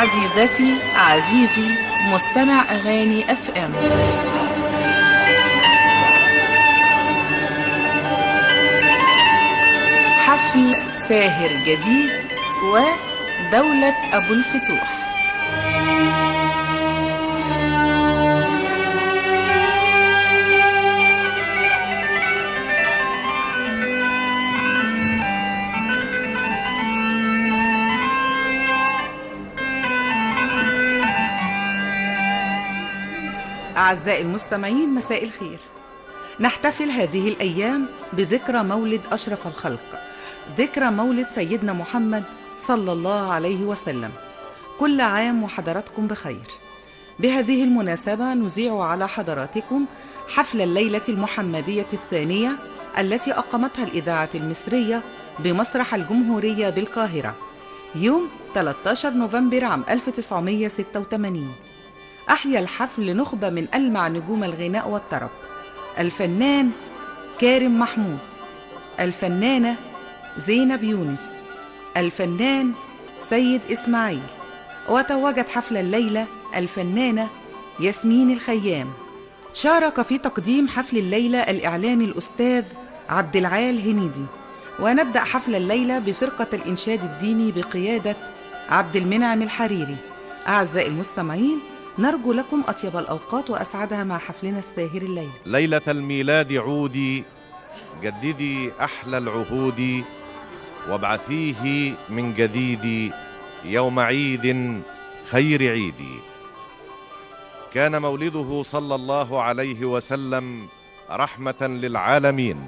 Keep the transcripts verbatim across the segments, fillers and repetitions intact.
عزيزتي عزيزي مستمع أغاني أف أم، حفل ساهر جديد ودولة أبو الفتوح. أعزائي المستمعين، مساء الخير. نحتفل هذه الأيام بذكرى مولد أشرف الخلق، ذكرى مولد سيدنا محمد صلى الله عليه وسلم. كل عام وحضراتكم بخير. بهذه المناسبة نذيع على حضراتكم حفل الليلة المحمدية الثانية التي أقامتها الإذاعة المصرية بمسرح الجمهورية بالقاهرة يوم ثلاثة عشر نوفمبر عام ألف وتسعمائة وستة وثمانين. أحيا الحفل نخبة من ألمع نجوم الغناء والطرب: الفنان كارم محمود، الفنانة زينب يونس، الفنان سيد إسماعيل. وتوجت حفل الليلة الفنانة ياسمين الخيام. شارك في تقديم حفل الليلة الإعلامي الأستاذ عبد العال هنيدي. ونبدأ حفل الليلة بفرقة الإنشاد الديني بقيادة عبد المنعم الحريري. أعزائي المستمعين، نرجو لكم أطيب الأوقات وأسعدها مع حفلنا الساهر الليلة. ليلة الميلاد عودي، جددي أحلى العهود، وابعثيه من جديد يوم عيد خير عيدي. كان مولده صلى الله عليه وسلم رحمة للعالمين.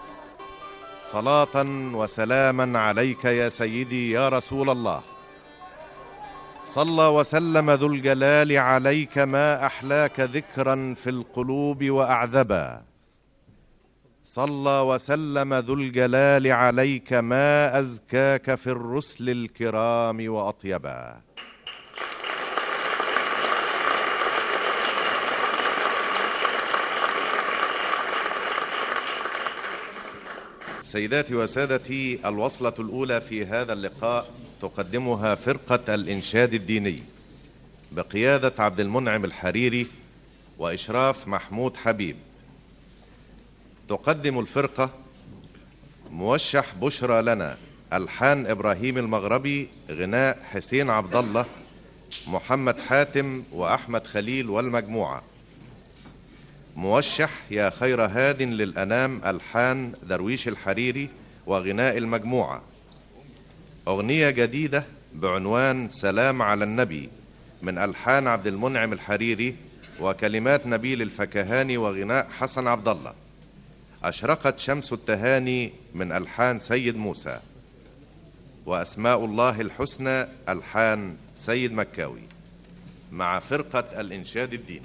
صلاة وسلاما عليك يا سيدي يا رسول الله. صلى وسلم ذو الجلال عليك، ما أحلاك ذكرا في القلوب وأعذبا. صلى وسلم ذو الجلال عليك، ما أزكاك في الرسل الكرام وأطيبا. سيداتي وسادتي، الوصلة الأولى في هذا اللقاء تقدمها فرقة الإنشاد الديني بقيادة عبد المنعم الحريري وإشراف محمود حبيب. تقدم الفرقة موشح بشرى لنا، ألحان إبراهيم المغربي، غناء حسين عبد الله، محمد حاتم وأحمد خليل والمجموعة. موشح يا خير هاد للأنام، ألحان درويش الحريري وغناء المجموعة. أغنية جديدة بعنوان سلام على النبي من ألحان عبد المنعم الحريري وكلمات نبيل الفكهاني وغناء حسن عبد الله. أشرقت شمس التهاني من ألحان سيد موسى. وأسماء الله الحسنى ألحان سيد مكاوي، مع فرقة الإنشاد الديني.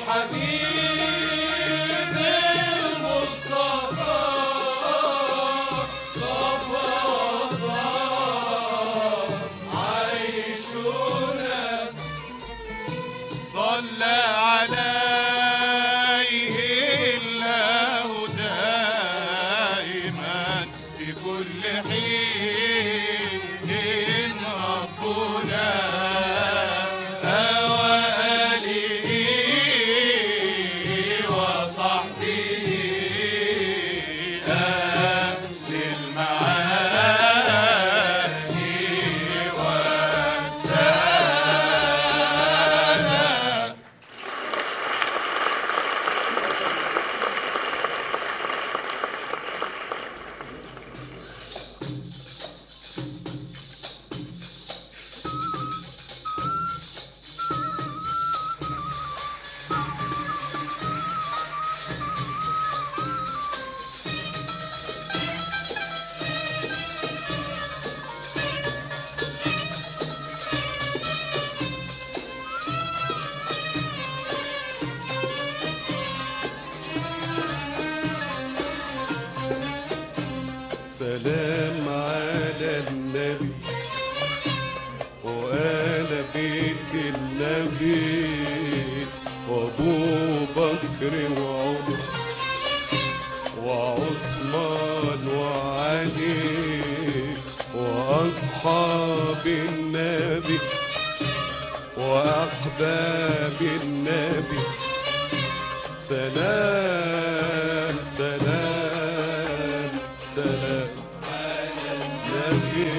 سلام على النبي وآل بيت النبي وابو بكر وعمر وعثمان وعلي واصحاب النبي واحباب النبي. سلام سلام سلام على النبي،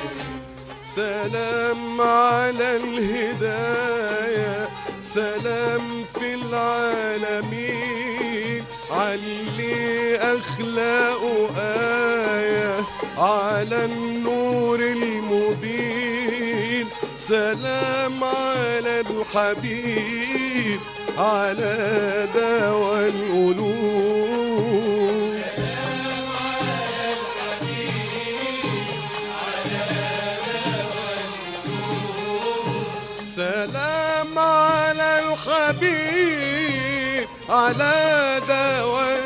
سلام على الهداية، سلام في العالمين علي أخلاقه آية على النور المبين. سلام على الحبيب على دواء القلوب. سلام على الحبيب على دواء القلوب. سلام على الحبيب على دواء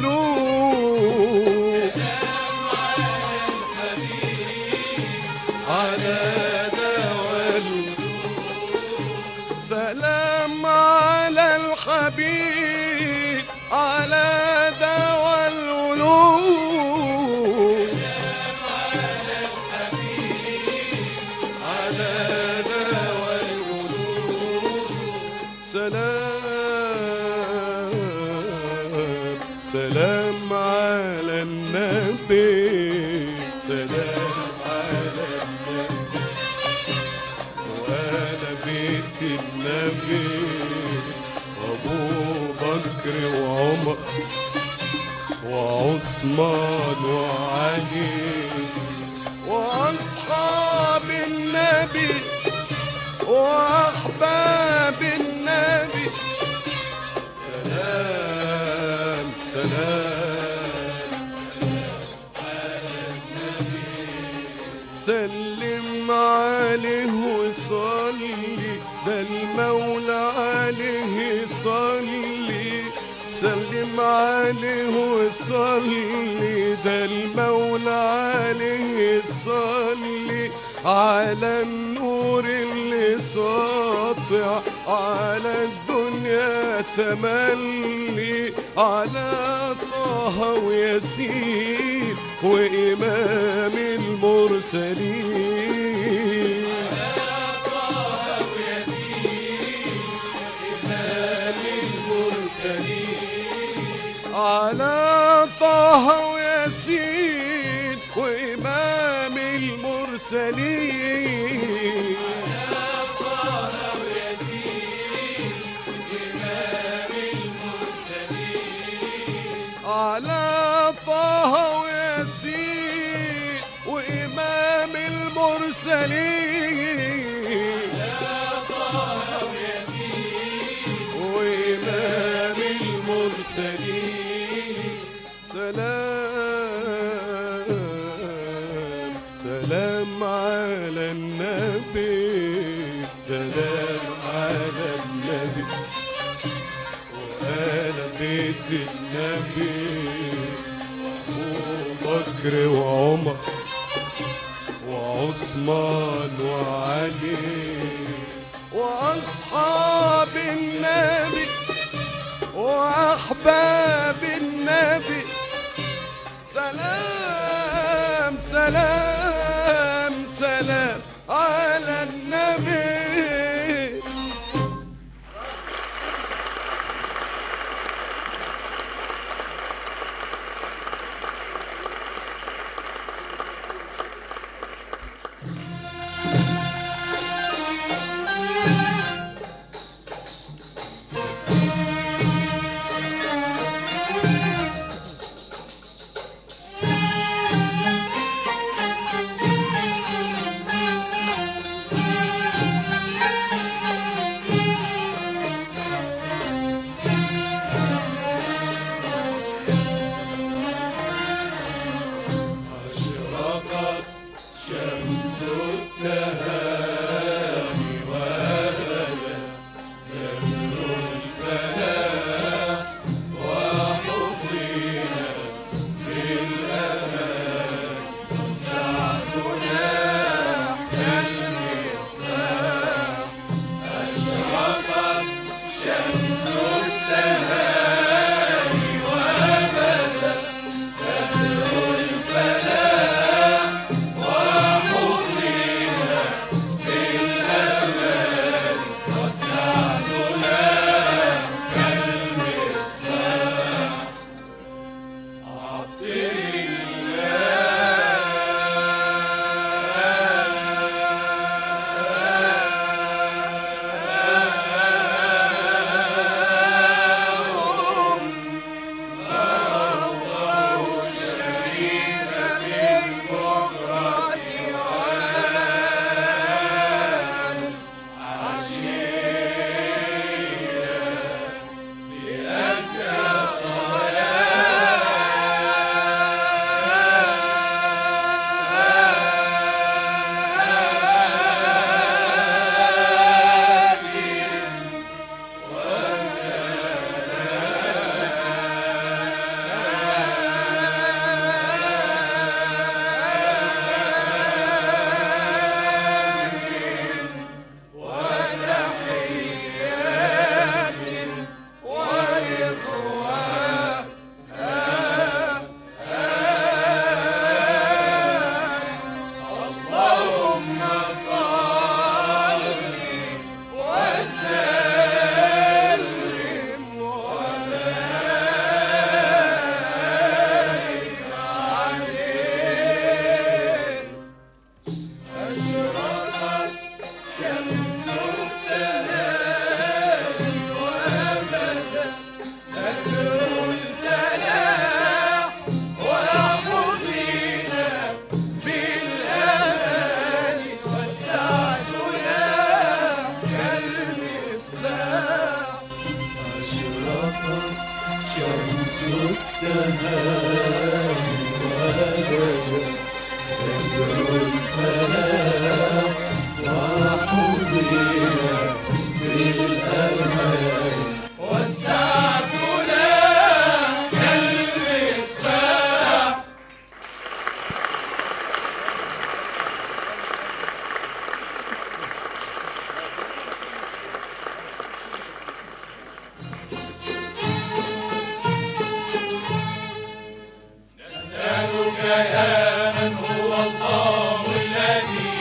القلوب. سلام على الحبيب على دواء القلوب. سلام سلام على النبي، سلام على النبي وآل بيت النبي وابو بكر وعمر وعثمان وعلي واصحاب النبي واحباب النبي. سلام سلام على النبي، سلم عليه وصلي، ده المولى عليه صلي. سلم عليه وصلي، ده المولى عليه صلي. على النور اللي ساطع على الدنيا تملي، على طه وياسين وإمام المرسلين. على طه وياسين وإمام المرسلين. على طه وياسين وإمام المرسلين. على طه وياسين وإمام المرسلين. على طه وياسين وإمام المرسلين. على طه وياسين وإمام المرسلين. سلام سلام على النبي، سلام على النبي النبي أبو بكر وعمر وعثمان وعلي وأصحاب النبي وأحباب النبي سلام سلام سلام على النبي.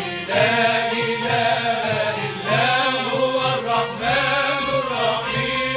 الرحمن الرحيم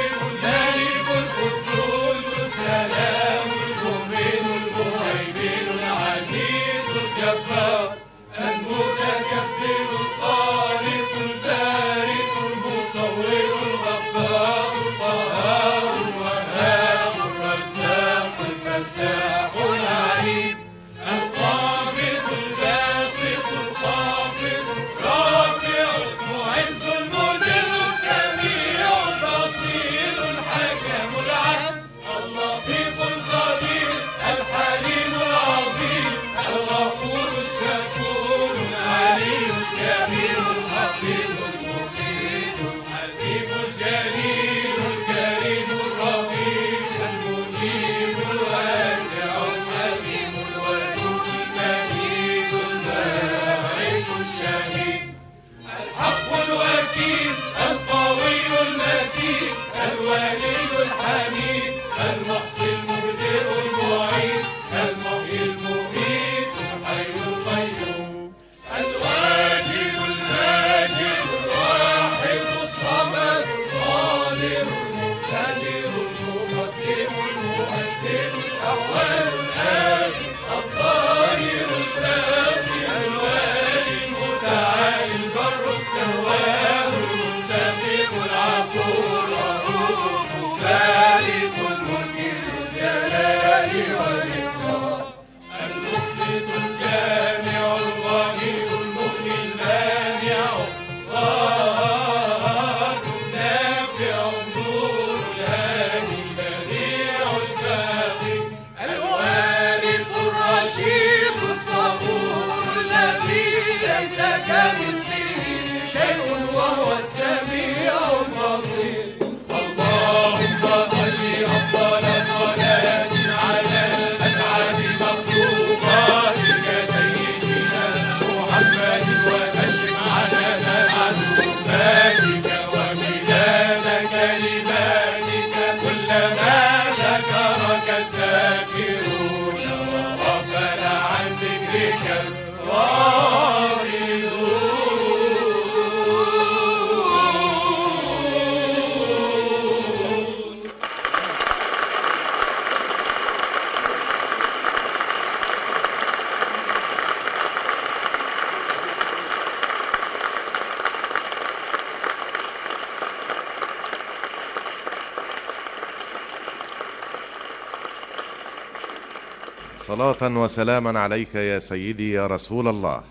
صلاة وسلاما عليك يا سيدي يا رسول الله.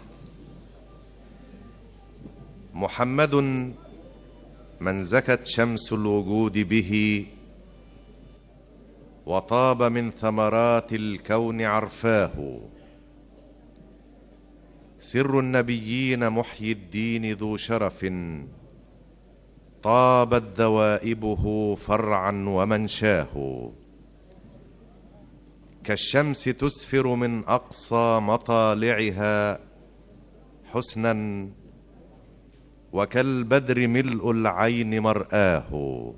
محمد من زكت شمس الوجود به، وطاب من ثمرات الكون عرفاه. سر النبيين محيي الدين ذو شرف، طابت ذوائبه فرعا ومنشاه. كالشمس تسفر من أقصى مطالعها حسنا، وكالبدر ملء العين مرآه.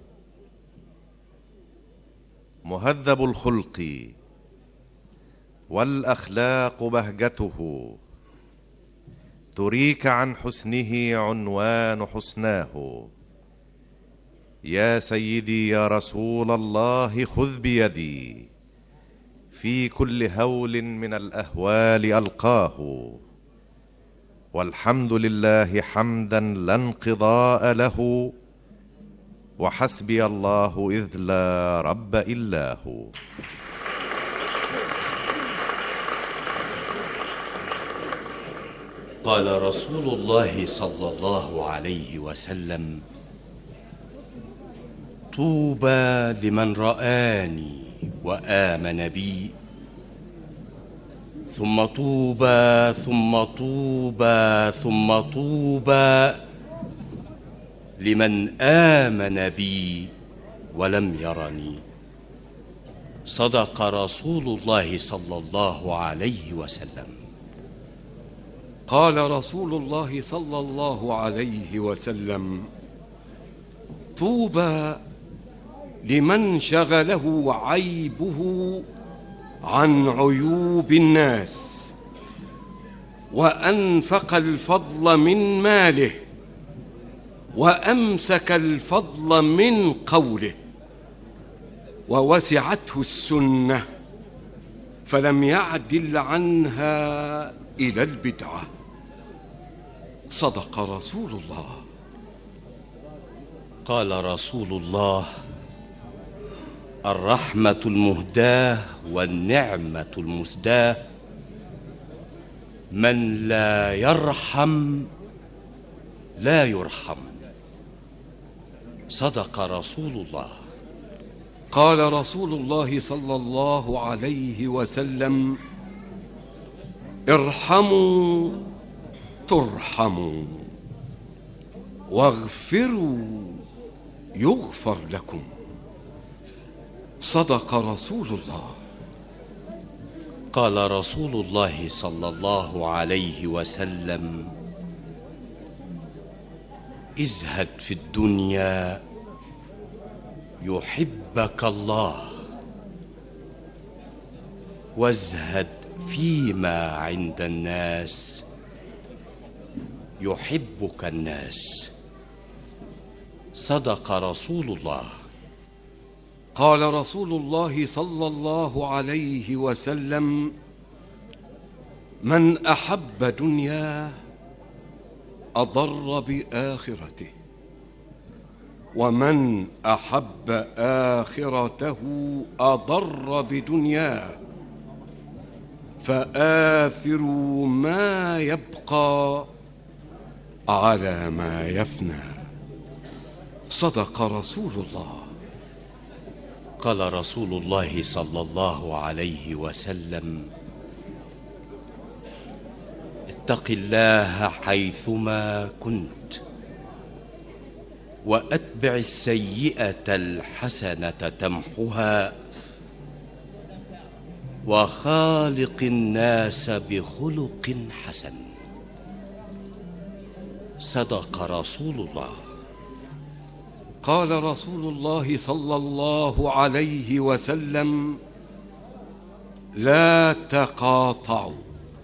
مهذب الخلق والأخلاق بهجته، تريك عن حسنه عنوان حسناه. يا سيدي يا رسول الله خذ بيدي، في كل هول من الأهوال ألقاه. والحمد لله حمدا لا انقضاء له، وحسبي الله إذ لا رب إلا هو. قال رسول الله صلى الله عليه وسلم: طوبى لمن رآني وآمن بي، ثم طوبى ثم طوبى ثم طوبى لمن آمن بي ولم يرني. صدق رسول الله صلى الله عليه وسلم. قال رسول الله صلى الله عليه وسلم: طوبى لمن شغله عيبه عن عيوب الناس، وأنفق الفضل من ماله، وأمسك الفضل من قوله، ووسعته السنة فلم يعدل عنها إلى البدعة. صدق رسول الله. قال رسول الله: الرحمة المهداة والنعمة المسداة، من لا يرحم لا يرحم. صدق رسول الله. قال رسول الله صلى الله عليه وسلم: ارحموا ترحموا، واغفروا يغفر لكم. صدق رسول الله. قال رسول الله صلى الله عليه وسلم: ازهد في الدنيا يحبك الله، وازهد فيما عند الناس يحبك الناس. صدق رسول الله. قال رسول الله صلى الله عليه وسلم: من أحب دنياه أضر بآخرته، ومن أحب آخرته أضر بدنياه. فآثروا ما يبقى على ما يفنى. صدق رسول الله. قال رسول الله صلى الله عليه وسلم: اتق الله حيثما كنت، وأتبع السيئة الحسنة تمحها، وخالق الناس بخلق حسن. صدق رسول الله. قال رسول الله صلى الله عليه وسلم: لا تقاطعوا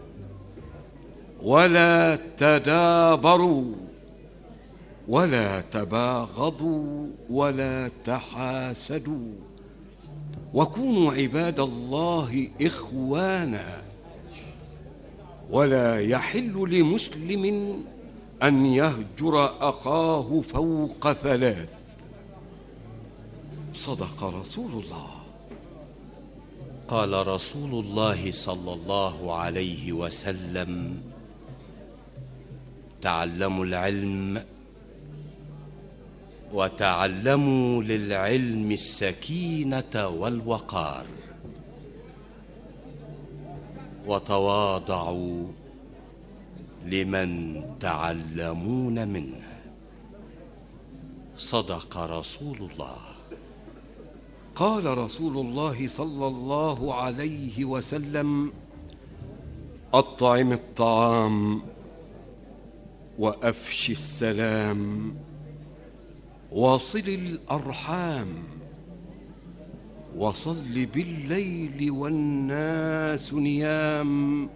ولا تدابروا ولا تباغضوا ولا تحاسدوا، وكونوا عباد الله إخوانا. ولا يحل لمسلم أن يهجر أخاه فوق ثلاث. صدق رسول الله. قال رسول الله صلى الله عليه وسلم: تعلموا العلم وتعلموا للعلم السكينة والوقار، وتواضعوا لمن تعلمون منه. صدق رسول الله. قال رسول الله صلى الله عليه وسلم: أطعم الطعام وأفش السلام وصل الأرحام وصل بالليل والناس نيام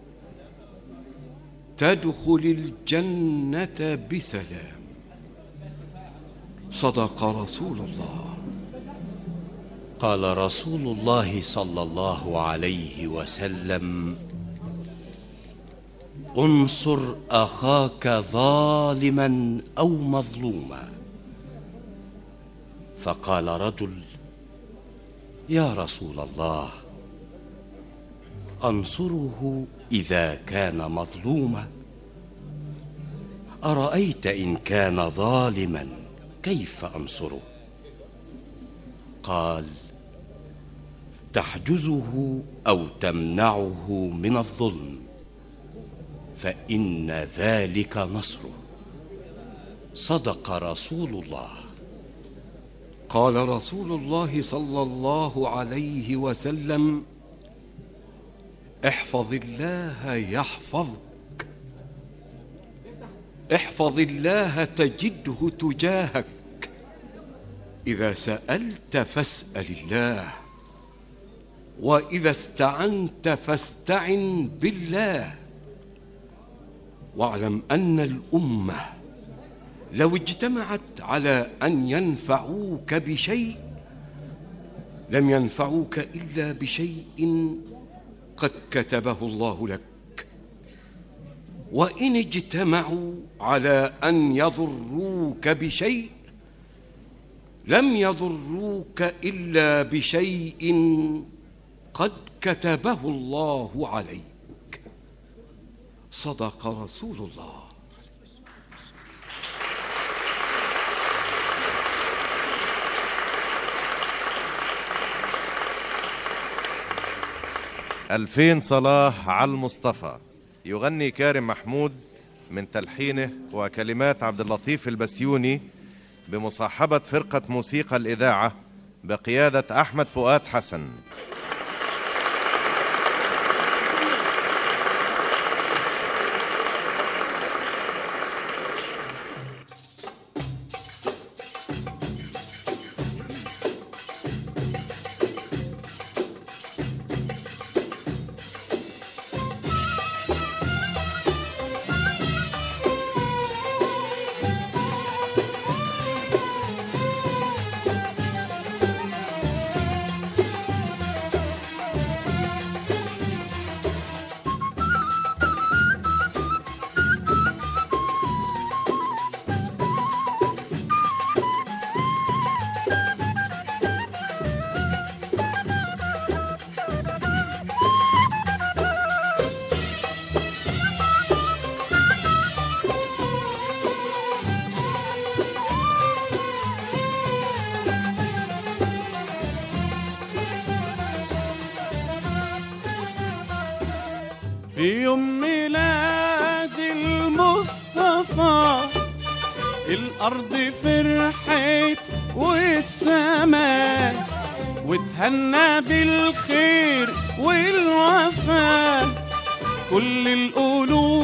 تدخل الجنة بسلام. صدق رسول الله. قال رسول الله صلى الله عليه وسلم: انصر أخاك ظالما أو مظلوما. فقال رجل: يا رسول الله، أنصره إذا كان مظلوما؟ أرأيت إن كان ظالما كيف أنصره؟ قال: تحجزه أو تمنعه من الظلم، فإن ذلك نصره. صدق رسول الله. قال رسول الله صلى الله عليه وسلم: احفظ الله يحفظك، احفظ الله تجده تجاهك، إذا سألت فاسأل الله، وإذا استعنت فاستعن بالله. واعلم أن الأمة لو اجتمعت على أن ينفعوك بشيء لم ينفعوك إلا بشيء قد كتبه الله لك، وإن اجتمعوا على أن يضروك بشيء لم يضروك إلا بشيء قد كتبه الله عليك. صدق رسول الله. ألفين صلاة على المصطفى. يغني كارم محمود من تلحينه وكلمات عبد اللطيف البسيوني بمصاحبة فرقة موسيقى الإذاعة بقيادة أحمد فؤاد حسن. في يوم ميلاد المصطفى الأرض فرحت والسماء وتهنى بالخير والوفاء كل القلوب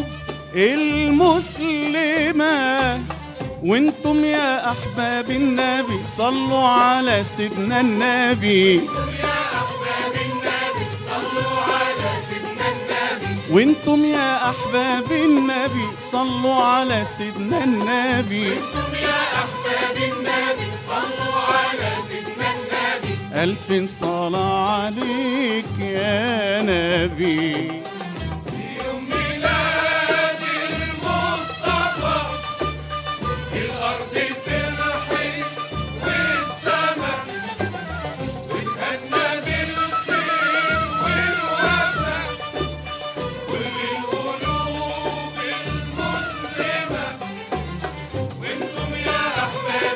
المسلمة. وانتم يا أحباب النبي صلوا على سيدنا النبي، وانتم يا احباب النبي صلوا على سيدنا النبي، وانتم يا احباب النبي صلوا على سيدنا النبي. الف صلاة عليك يا نبي. يوم ميلاد المصطفى الارض فرحت والسماء وتهنى بالخير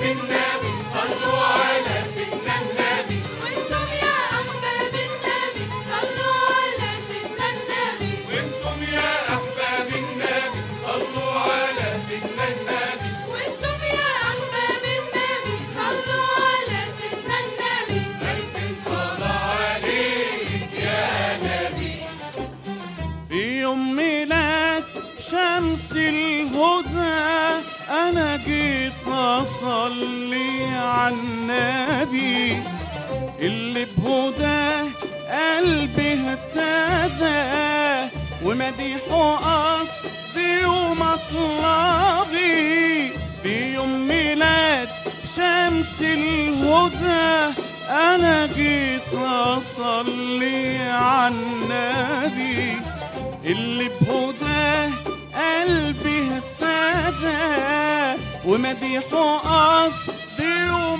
أحباب النبي صلوا على سيدنا النبي وانتم يا أحباب النبي صلوا على سيدنا النبي وانتم يا أحباب النبي صلوا على سيدنا النبي وانتم يا أحباب النبي صلوا على سيدنا النبي ألف صلاة عليك يا نبي. في يوم ميلاد شمس الهدى أنا جيت أصلي على النبي اللي بهداه قلبي اهتدى ومديحه قصدي ومطلبي. في يوم ميلاد شمس الهدى أنا جيت أصلي على النبي اللي بهداه قلبي اهتدى ومديحه قصدي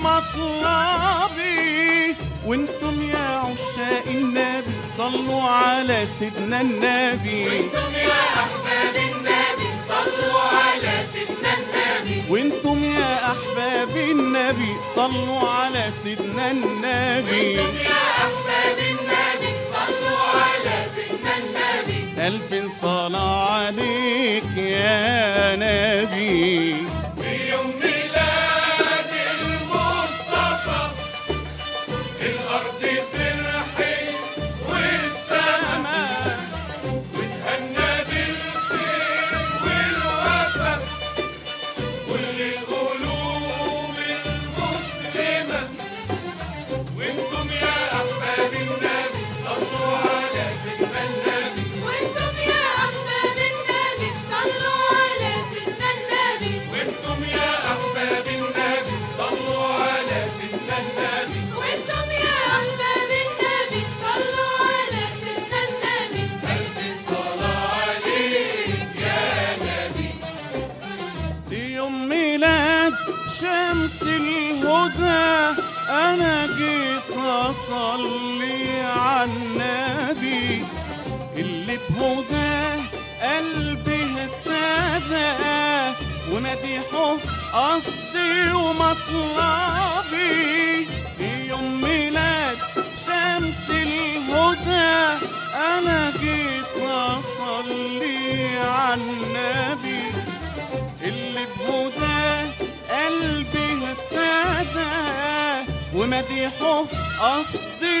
ومطلبي. وانتم يا عشاق النبي صلوا على سيدنا النبي وانتم يا أحباب النبي صلوا على سيدنا النبي وانتم يا احباب النبي صلوا على سيدنا النبي وانتم يا أحباب النبي صلوا على سيدنا النبي ألف صلاة عليك يا نبي. ويوم ميلاد المصطفى الأرض فرحت والسماء وتهنى بالخير والوفا كل القلوب المسلمة. وانتم يا أحباب النبي صلوا على سيدنا النبي وانتم يا أحباب النبي صلوا على سيدنا النبي وانتم يا أحباب النبي صلوا على سيدنا النبي وانتم يا أحباب النبي صلوا على سيدنا النبي ألف صلاة عليك يا نبي. في يوم ميلاد شمس الهدى أنا جيت أصلي على النبي اللي بهداه قلبي اهتدى ومديحه قصدي ومطلبي. في يوم ميلاد شمس الهدى أنا جيت أصلي على النبي اللي بهداه قلبي اهتدى ومديحه قصدي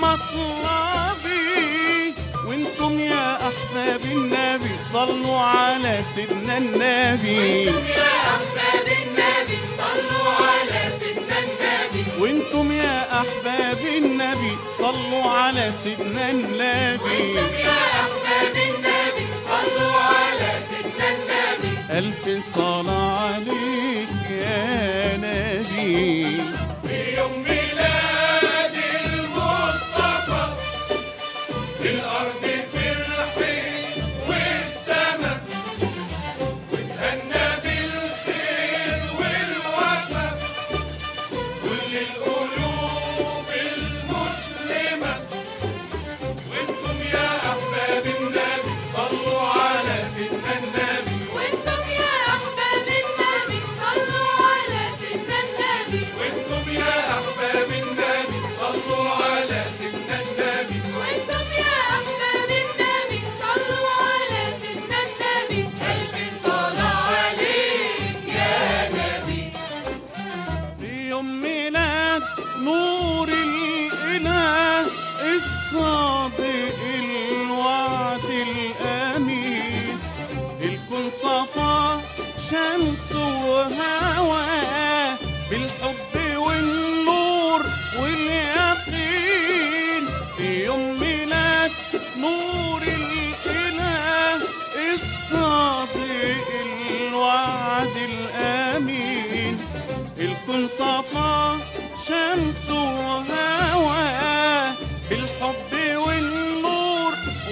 ومطلبي. وانتم يا احباب النبي صلوا على سيدنا النبي وانتم يا أحباب النبي صلوا على سيدنا النبي وانتم يا احباب النبي صلوا على سيدنا النبي وانتم يا أحباب النبي صلوا على سيدنا النبي ألف صلاة عليك يا نبي. في يوم ميلاد المصطفى الأرض فرحت والسماء وتهنى بالخير والوفا كل القلوب المسلمة. وانتم يا أحباب النبي صلوا على سيدنا النبي وانتم يا أحباب النبي صلوا على سيدنا النبي وانتم يا أحباب النبي صلوا على سيدنا النبي وانتم يا أحباب النبي صلوا على سيدنا النبي ألف صلاة عليك يا نبي. في يوم ميلاد نور الإله الصادق الوعد الأمين الكون صفا شمس وهوى بالحب والنور واليقين. في يوم ميلاد نور الإله الصادق الوعد الأمين الكون صفا شمس وهوى بالحب والنور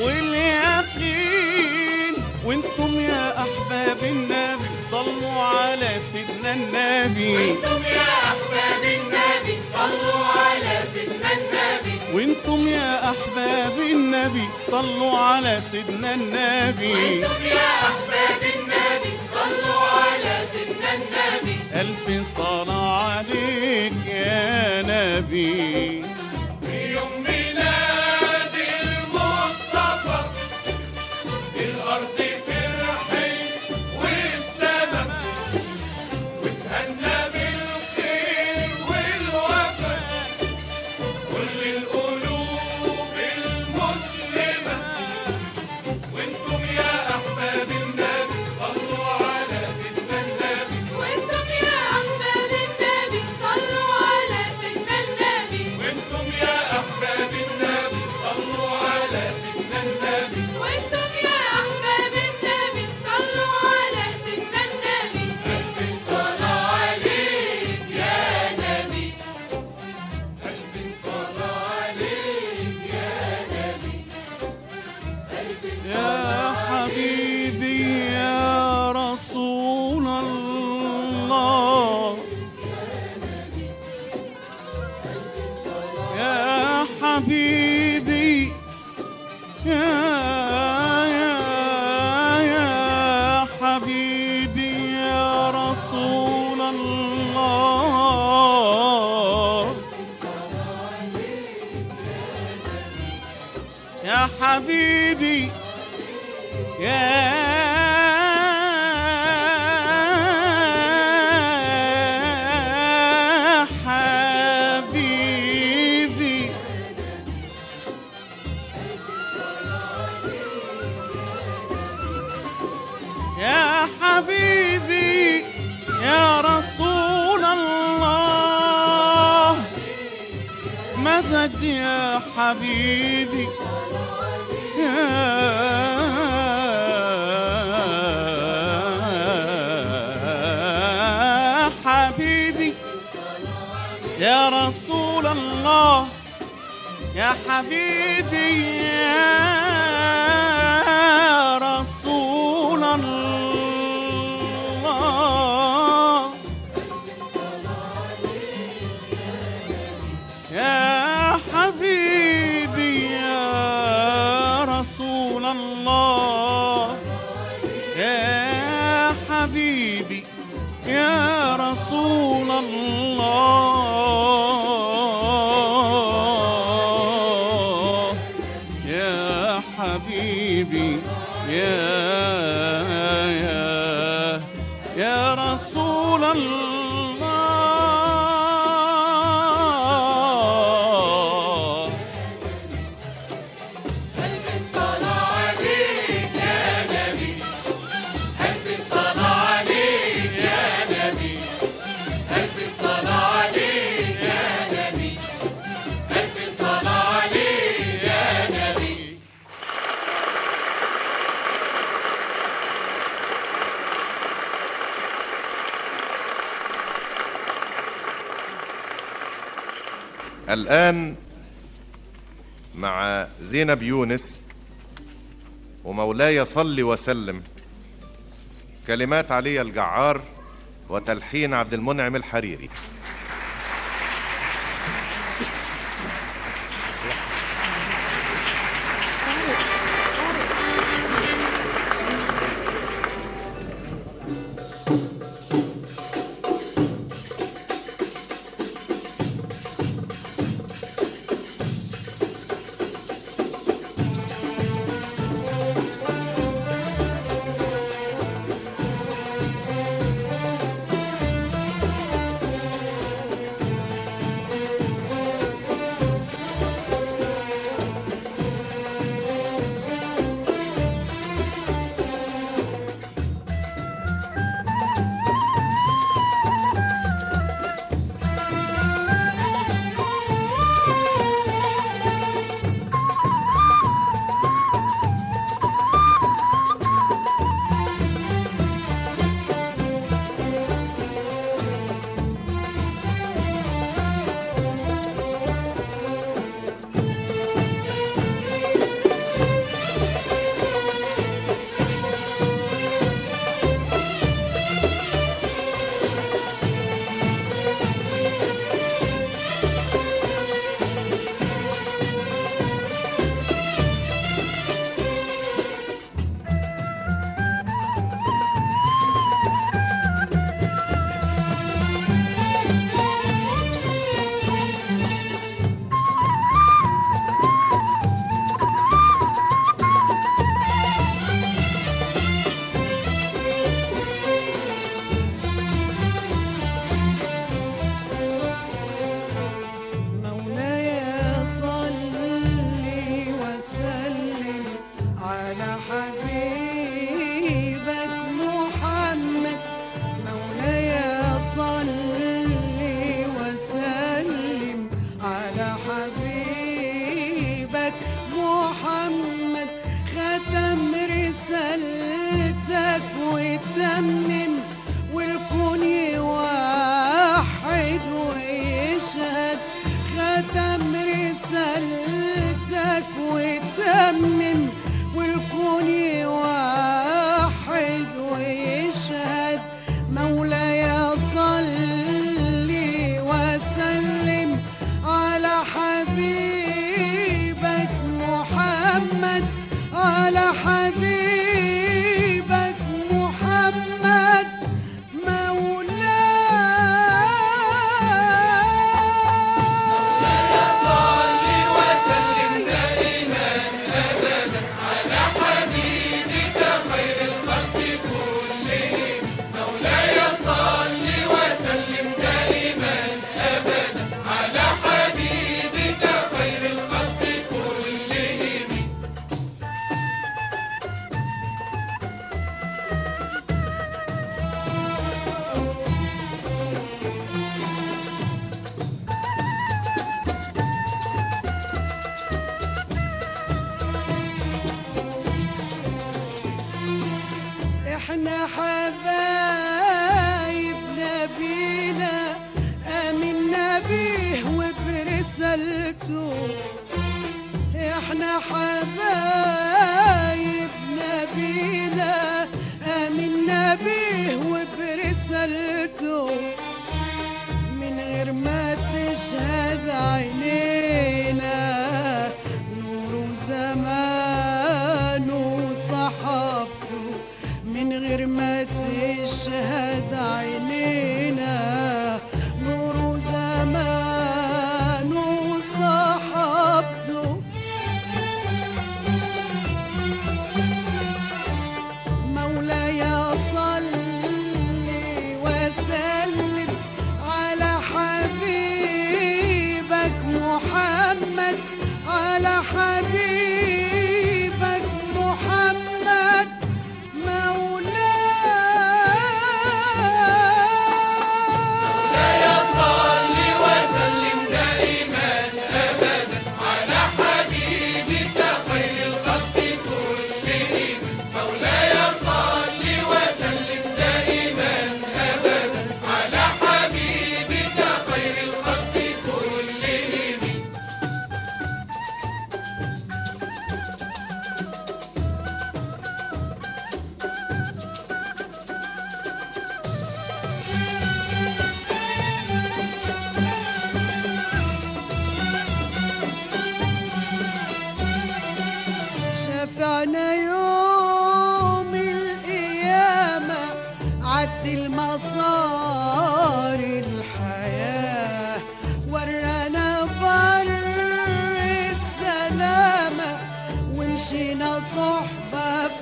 واليقين. وانتم يا احباب النبي صلوا على سيدنا النبي وانتم يا أحباب النبي صلوا على سيدنا النبي وانتم يا احباب النبي صلوا على سيدنا النبي وانتم يا أحباب النبي صلوا على سيدنا النبي ألف صلاة عليك يا نبي. في يوم ميلاد المصطفى الأرض فرحت والسما وتهنى بالخير والوفا كل القلوب المسلمة. وانتم يا أحباب النبي صلوا على سيدنا النبي. وانتم يا أحباب النبي صلوا على سيدنا النبي. وانتم يا أحباب النبي صلوا على سيدنا النبي. وانتم يا أحباب النبي صلوا على سيدنا النبي. ألف صلاة عليك يا نبي. ألف صلاة عليك يا نبي. ألف يا حبيبي يا رسول الله، يا حبيبي يا يا يا حبيبي يا رسول الله، يا حبيبي يا حبيبي يا حبيبي يا رسول الله، مدد يا حبيبي يا حبيبي يا رسول الله، يا حبيبي يا رسول الله، يا حبيبي يا رسول الله، يا حبيبي يا رسول الله، يا حبيبي يا يا يا رسول الله. ألف صلاة عليك يا نبي. ألف صلاة عليك يا نبي. ألف صلاة عليك يا نبي. ألف صلاة عليك يا نبي. الآن مع زينب يونس ومولاي صل وسلم، كلمات علي الجعار وتلحين عبد المنعم الحريري. حبايب نبينا آمنا بيه وبرسالته، احنا حبايب نبينا آمنا بيه وبرسالته، من غير ما تشهد عينينا نور زمانه وصحابته، من غير ما تشهد عينينا نور زمانه وصحابته. مولاي صل وسلم على حبيبك محمد، على حبيبك محمد مولاي صل وسلم دائما أبدا على حبيبك خير الخلق كلهم. مولاي صل وسلم دائما أبدا على حبيبك خير الخلق كلهم. شفعنا يوم القيامة عد المسار الحياة، ورانا بر السلامة ومشينا صحبة في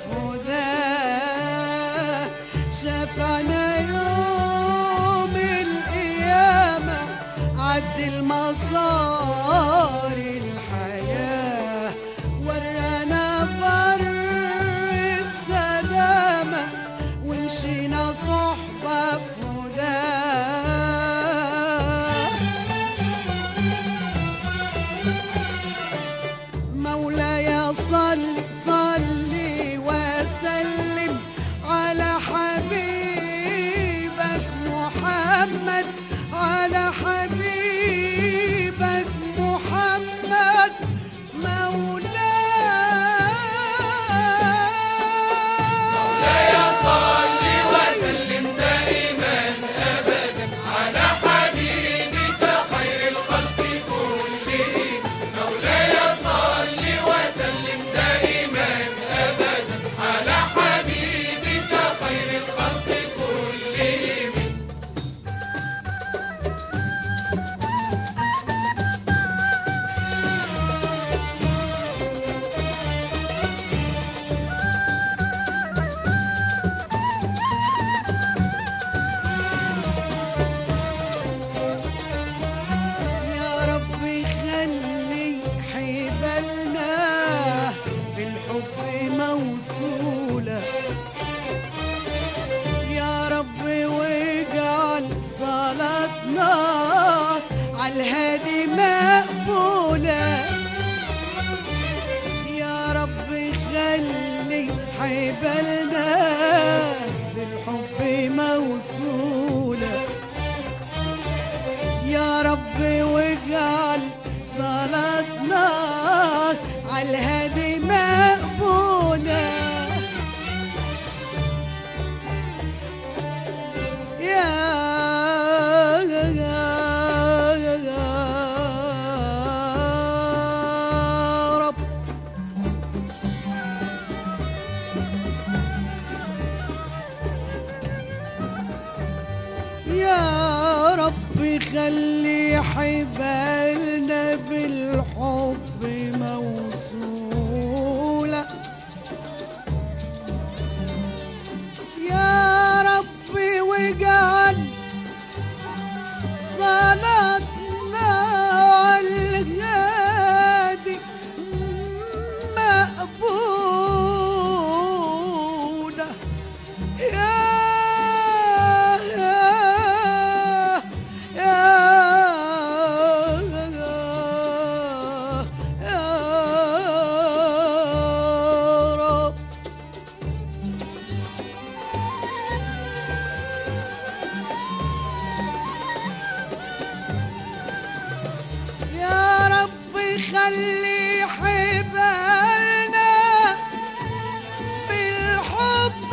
هداه. شفعنا يوم القيامة عد المسار الحياة، ورانا بر السلامة ومشينا صحبة في هداه. مولاي صل صل وسلم على حبيبك محمد، على حبيبك محمد مولاي صل وسلم دائما أبدا على حبيبك خير الخلق كلهم. مولاي صل وسلم دائما أبدا على حبيبك خير الخلق كلهم. يا رب خلي حبالنا بالحب موصولة، يا رب واجعل صلاتنا عالهادي مقبولة، يا رب خلي حبالنا بالحب موصولة، يا رب واجعل صلاتنا عالهادي مقبولة. يا رب يا رب خلي حبالنا بالحب موصولة، يا رب واجعل صلاتنا عالهادي مقبولة. يا يا خلي حبالنا بالحب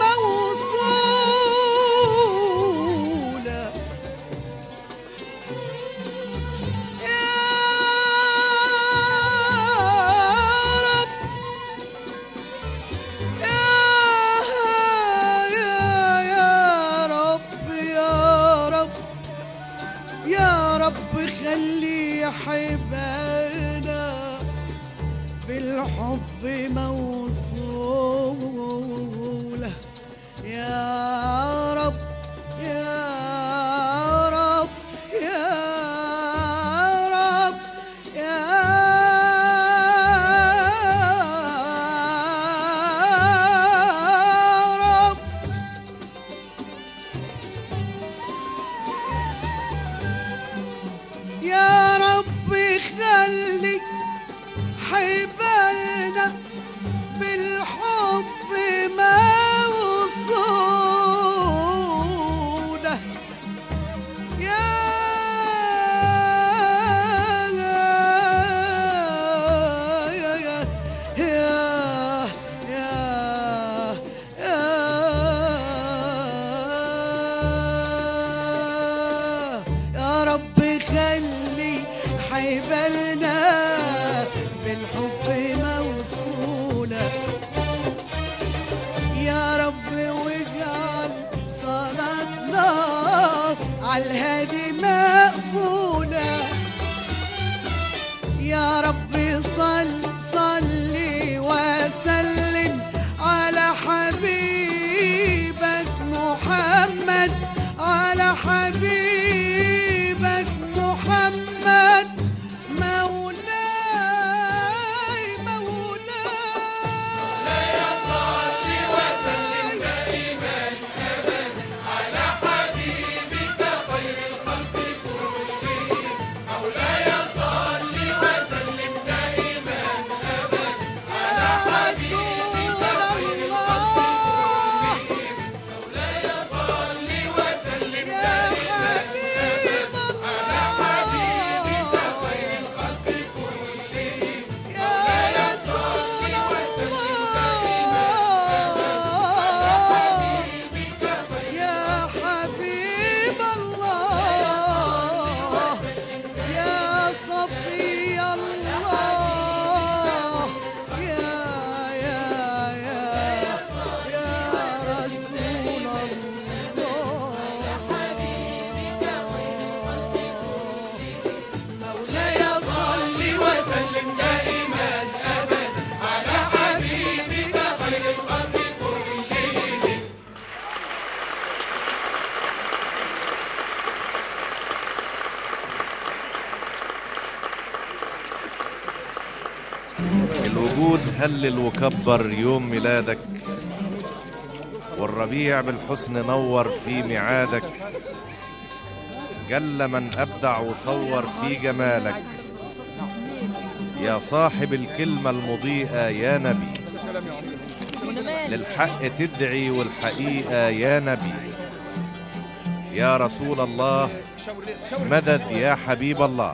موصولة يا رب يا يا يا رب يا رب يا رب خلي حبالنا بالحب موصولة يا رب يا رب يا رب يا رب يا رب خلي حبالنا بالحب موصولة يا يا يا يا يا يا رب خلي حبالنا بالحب موصولة يا رب واجعل صلاتنا عالهادي مقبولة يا رب صل صلي وسلم على حبيبك محمد على حبيبك محمد مولاي مولاي يا صل وسلم دائما ابدا على حبيبك خير الخلق كلهم مولاي صل وسلم دائما ابدا على حبيبك خير الخلق كلهم مولاي صل وسلم دائما على حبيبك خير الخلق كلهم يا رسول الله يا حبيب الله يا صفي الله يا يا يا يا رسول الله مولاي صل وسلم دائما ابدا على حبيبك خير الخلق كلهم الوجود هلل وكبر يوم ميلادك، والربيع بالحسن نور في ميعادك، جل من أبدع وصور في جمالك، يا صاحب الكلمة المضيئة يا نبي، للحق تدعي والحقيقة يا نبي، يا رسول الله مدد يا حبيب الله.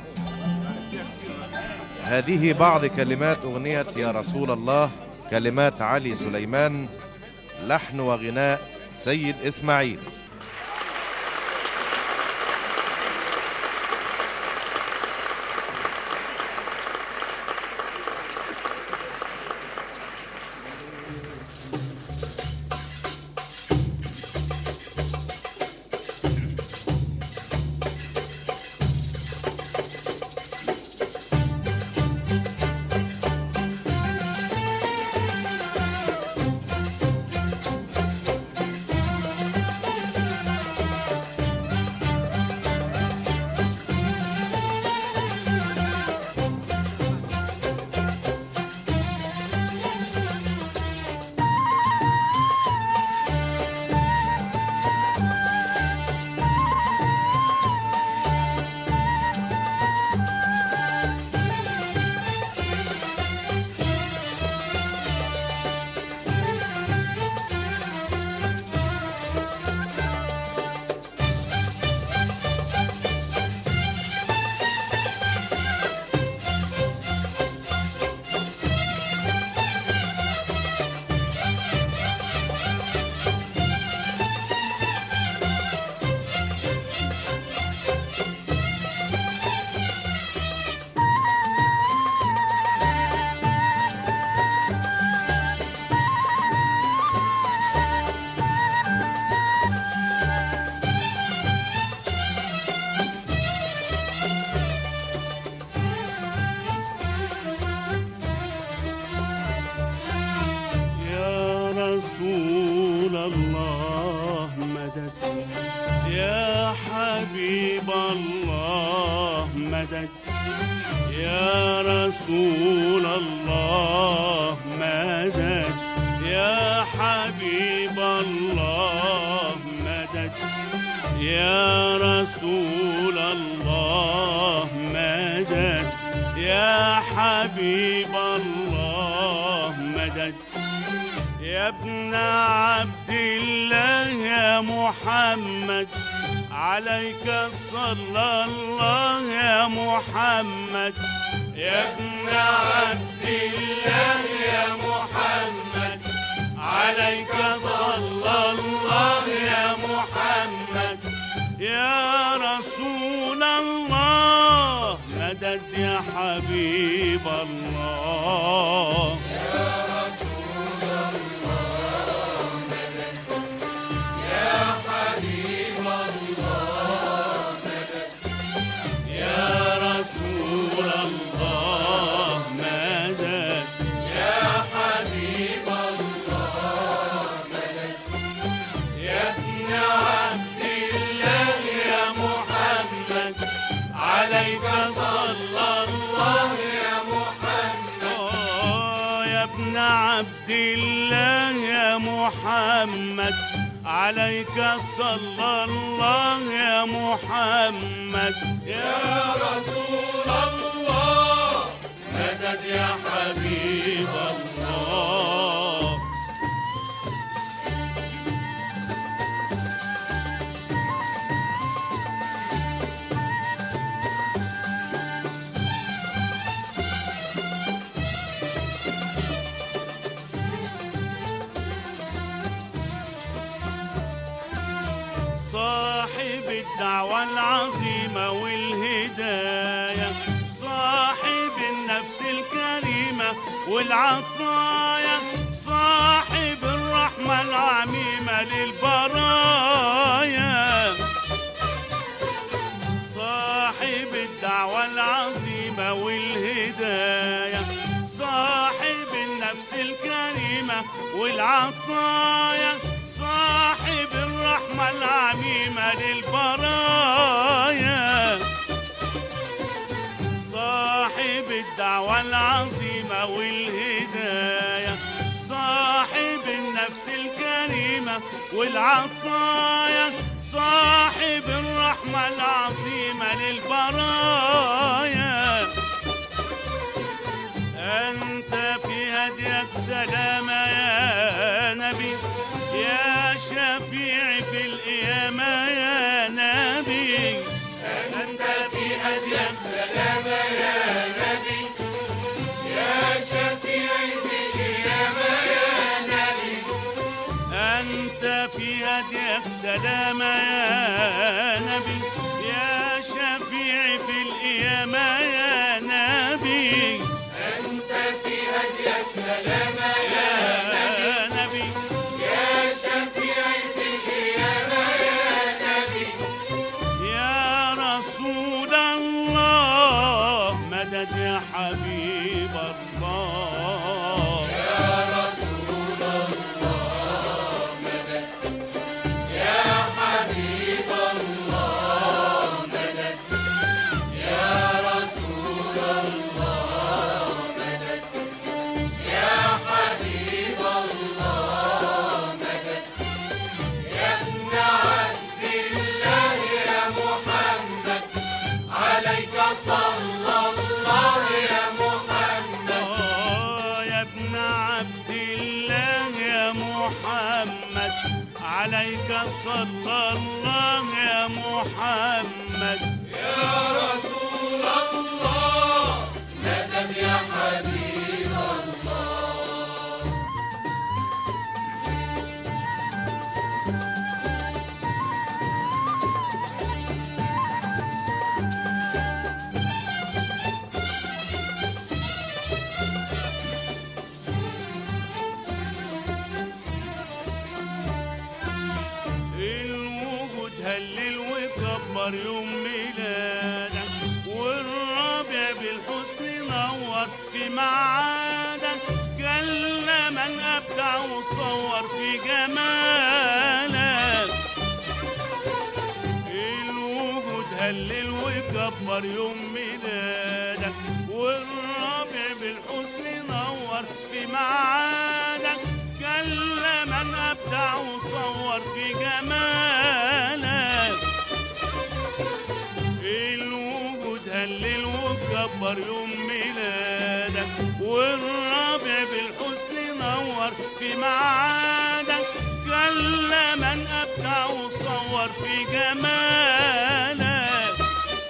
هذه بعض كلمات أغنية يا رسول الله، كلمات علي سليمان، لحن وغناء سيد إسماعيل. الله الله مدد يا رسول الله مدد يا حبيب الله مدد يا رسول الله مدد يا حبيب الله مدد يا ابن عبد الله يا محمد عليك صلى الله يا محمد يا ابن عبد الله يا محمد عليك صلى الله يا محمد يا رسول الله مدد يا حبيب الله يا رسول الله مدد يا حبيب الله مدد يا رسول الله مدد يا حبيب الله مدد يا ابن عبد الله يا محمد عليك صلى الله يا محمد آه يا ابن عبد الله يا محمد عليك صلى الله يا محمد يا رسول الله مدد يا حبيب الله صاحب الدعوة العظيمة والهداية صاحب النفس الكريمة والعطايا صاحب الرحمة العميمة للبرايا صاحب الدعوة العظيمة والهداية صاحب النفس الكريمة والعطايا صاحب الرحمة العميمة للبرايا صاحب الدعوة العظيمة والهداية صاحب النفس الكريمة والعطايا صاحب الرحمة العظيمة للبرايا أنت في هديك سلامة يا نبي يا شفيع في القيامة يا نبي أنت في هديك سلامة يا نبي يا شفيع في القيامة يا نبي أنت في هديك سلامة يا نبي يا شفيع في القيامة يا نبي أنت في هديك سلامة يا نبي يا شفيع في القيامة يا نبي يا رسول الله مدد يا حبيب الله يا رسول الله مدد يا حبيب الله مدد يا رسول الله مدد يا حبيب الله مدد يا ابن عبد الله يا محمد عليك صلى الله يا محمد آه يا ابن عبد الله يا محمد عليك صلى الله يا محمد يا رسول الله مدد يا حبيب الله الوجود هلل وكبر يوم ميلادك والرابع بالحسن نور في معادك كل من أبدع وصور في جمالك الوجود هلل هلل وكبر يوم ميلادك، والرابع بالحسن نور في معادك، جل من أبدع وصور في جمالك. الوجود هلل وكبر يوم ميلادك، والرابع بالحسن نور في معادك، جل من أبدع وصور في جمالك.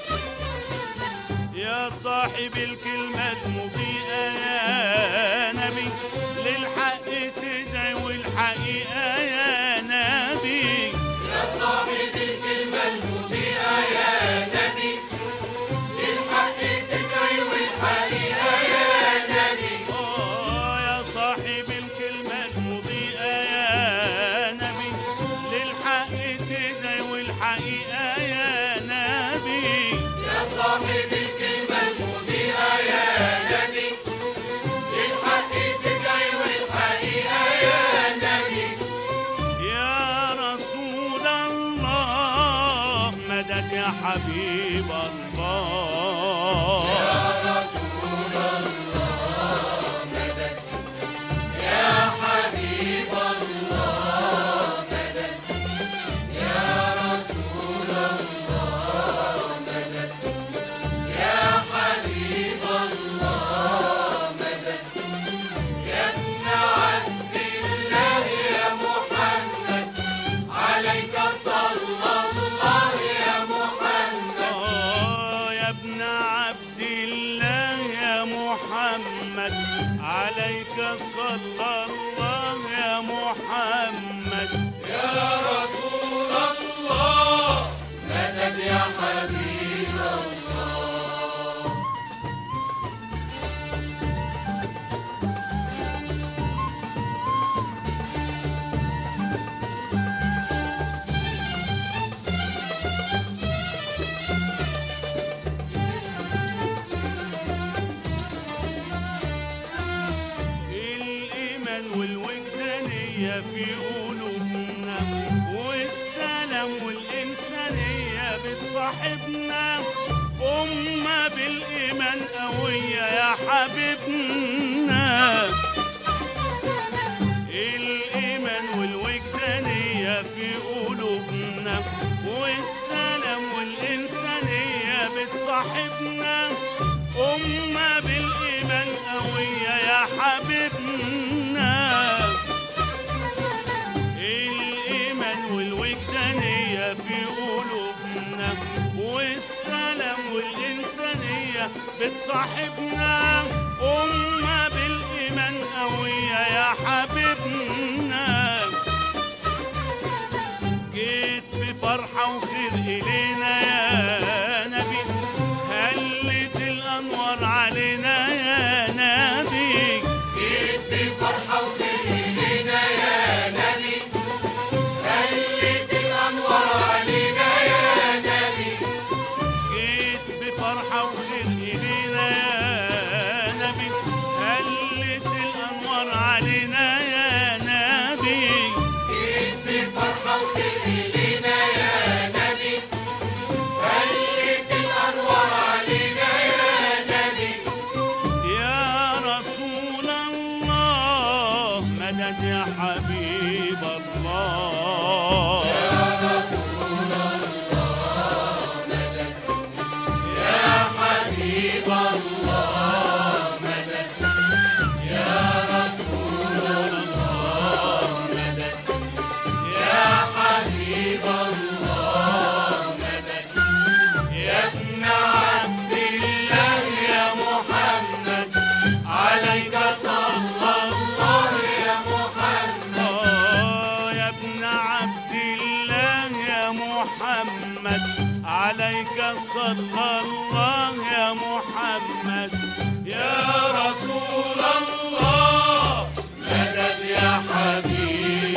يا صاحب الكلمة المضيئة يا نبي، للحق تدعي والحقيقة يا نبي. يا صاحب الكلمة المضيئة يا نبي، للحق تدعي والحقيقة يا نبي. آه يا صاحب الكلمة المضيئة يا نبي، للحق تدعي والحقيقة يا نبي. يا صاحب الكلمة المضيئة يا نبي، للحق تدعي والحقيقة يا نبي. يا رسول الله مدد يا حبيب الله. يا رسول الله مدد، يا حبيب الله مدد، يا رسول الله مدد، يا حبيب الله مدد. يا ابن عبد الله يا محمد، عليك صلى الله يا محمد. آه يا ابن عبد الله يا محمد، عليك صلى الله يا محمد. يا رسول الله مدد يا حبيب الله. الإيمان والوجدانية في قلوبنا، والسلام والإنسانية بتصاحبنا، أمة بالإيمان قوية يا حبيبنا. الإيمان والوجدانية في قلوبنا، والسلام والإنسانية بتصاحبنا، أمة بالإيمان قوية يا حبيبنا. الإيمان والوجدانية في قلوبنا، والسلام والإنسانية بتصاحبنا، أمة بالإيمان قوية يا حبيبنا. جيت بفرحة وخير إلينا يا نبي، هلت الأنوار علينا يا نبي. جيت بفرحة وخير إلينا يا نبي، هلت الأنوار علينا يا نبي. جيت بفرحة وخير إلينا يا نبي، هلت الأنوار علينا يا نبي. جيت بفرحة وخير إلينا يا نبي، هلت الأنوار علينا يا نبي. يا رسول الله مدد يا حبيب الله. يا رسول الله مدد، يا حبيب الله مدد، يا رسول الله مدد، يا حبيب الله مدد. يا ابن عبد الله يا محمد، عليك صلى الله يا محمد. آه يا ابن عبد الله يا محمد، عليك صلى الله يا محمد. يا رسول الله مدد يا حبيب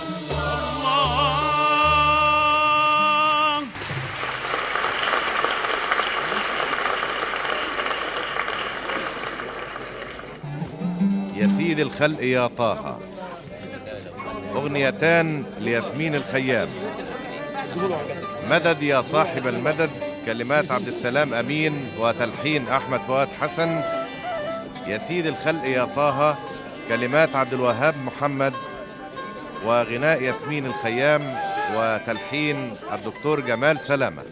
الله. يا سيد الخلق يا طه، أغنيتان لياسمين الخيام. مدد يا صاحب المدد كلمات عبد السلام أمين وتلحين أحمد فؤاد حسن. يا سيد الخلق يا طه كلمات عبد الوهاب محمد وغناء ياسمين الخيام وتلحين الدكتور جمال سلامة.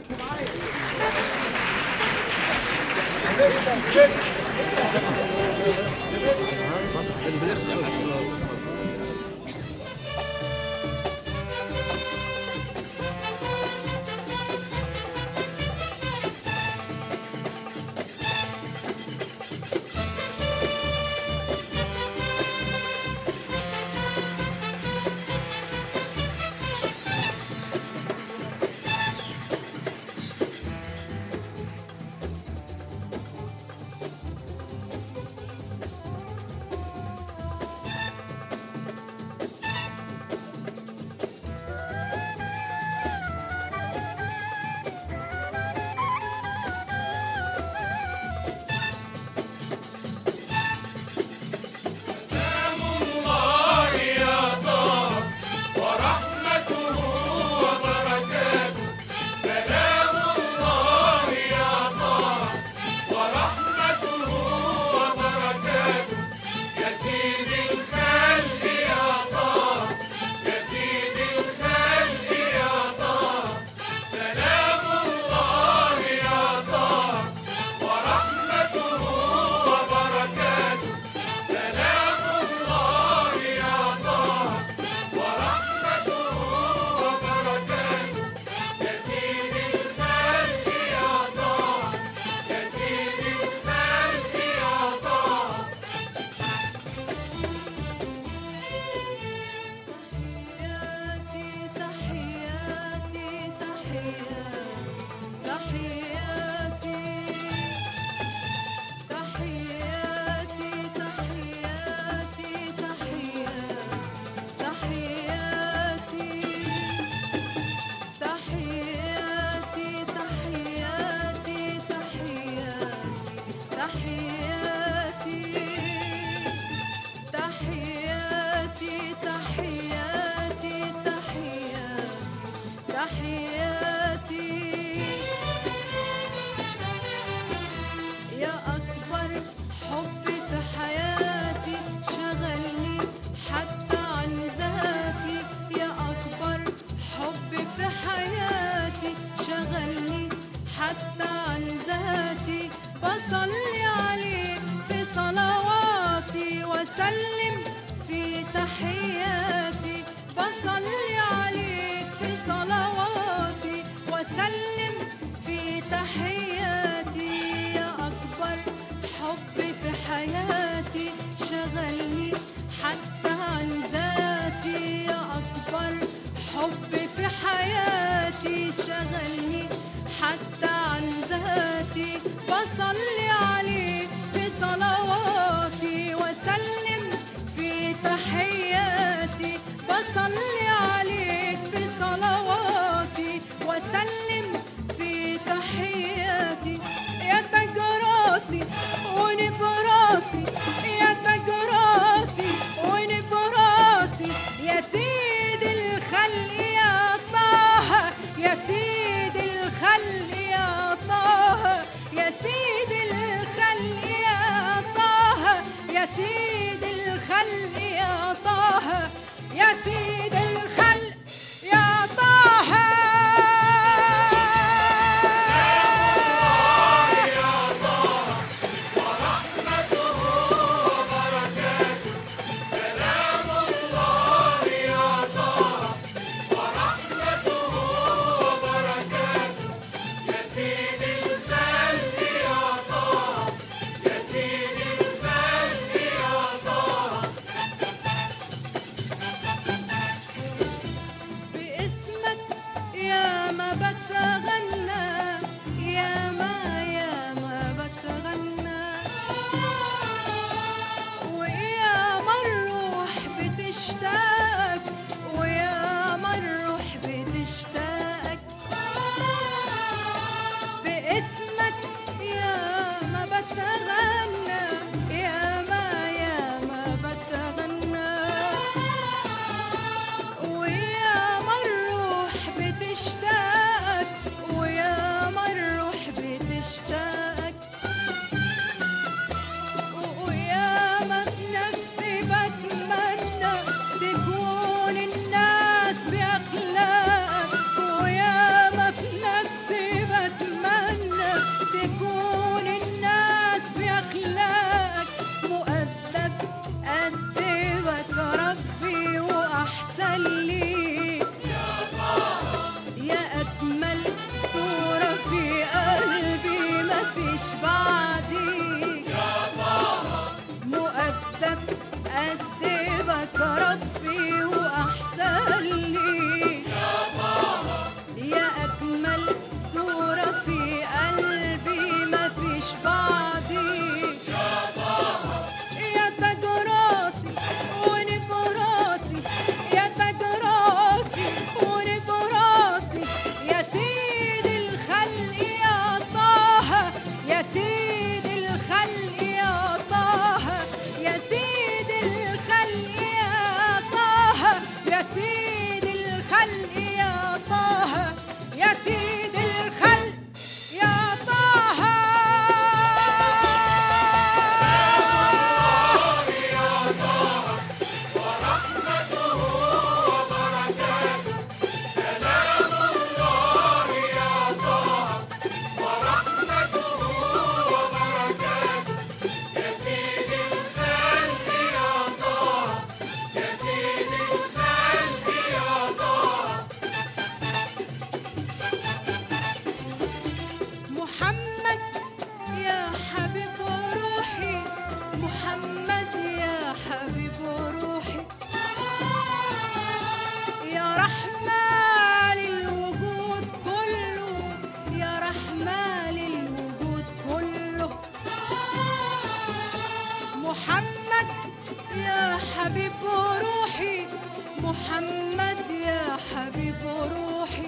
محمد يا حبيب روحي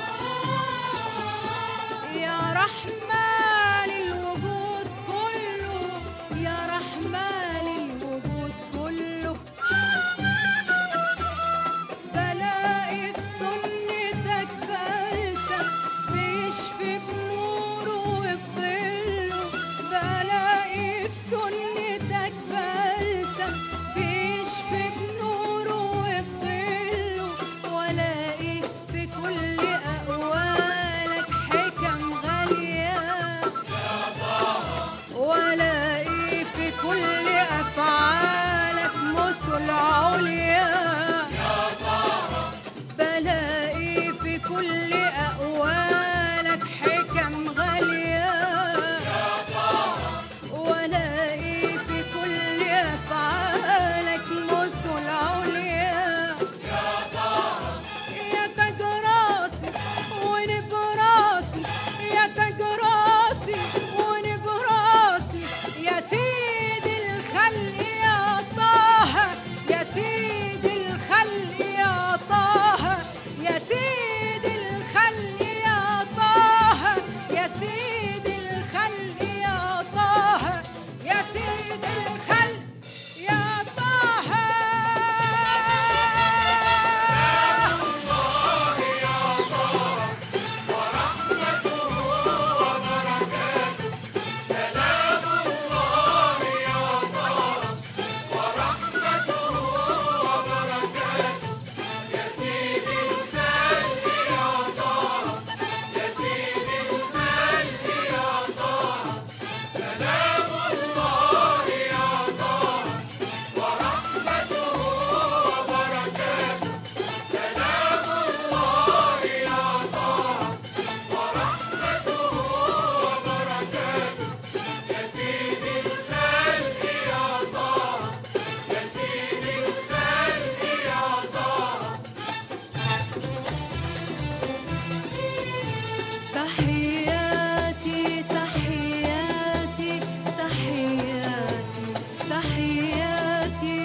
يا رحمة للوجود كله يا رحمة للوجود كله بلاقي في سنتك بلسم بيشفي بنوره وبظله بلاقي في سنتك بلسم بيشفي بنوره وبظله والاقي في كل أقوالك حكم غالية والاقي في كل أفعالك مثل عليا بلاقي في كل أقوالك حكم غالية والاقي في كل أفعالك مثل عليا يا تاج راسي ونبراسي يا تاج راسي ونبراسي يا سيد الخلق يا طه يا سيد الخلق يا طه يا سيد الخلق يا طه يا سيد الخلق يا طه يا سيد الخلق يا طه تحياتي تحياتي تحياتي تحياتي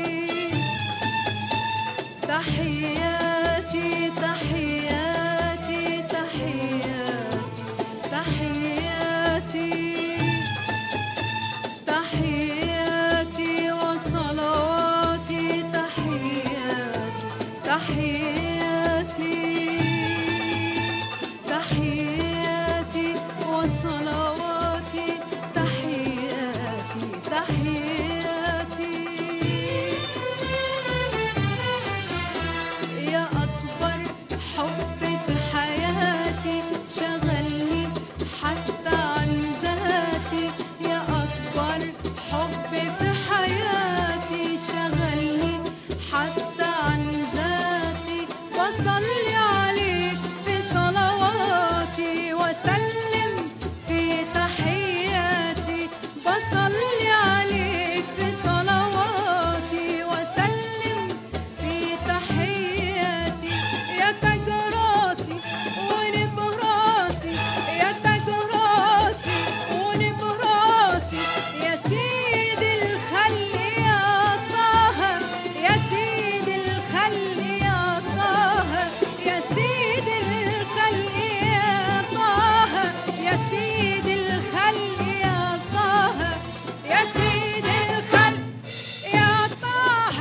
تحياتي تحياتي تحياتي تحياتي تحياتي وصلواتي تحياتي تحياتي تحياتي وصلواتي تحياتي تحياتي يا أكبر حب في حياتي شغلني حتى عن ذاتي يا أكبر حب في حياتي شغلني حتى عن ذاتي وصلي عليك في صلواتي وسلم في تحياتي بصلي عليك في صلواتي وسلم في تحياتي يا تاج راسي ونبراسي يا تاج راسي ونبراسي يا سيد الخلق يا طه يا سيد الخلق يا طه يا سيد الخلق يا طه يا سيد الخلق يا طه يا سيد الخلق يا طه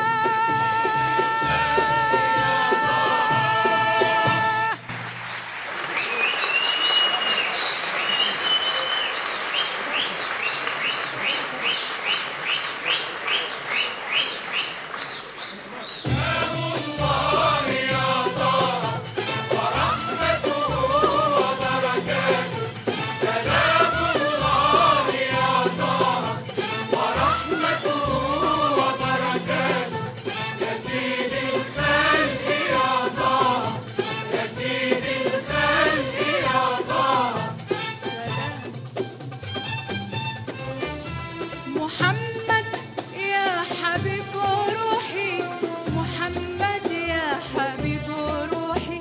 محمد يا حبيب روحي محمد يا حبيب روحي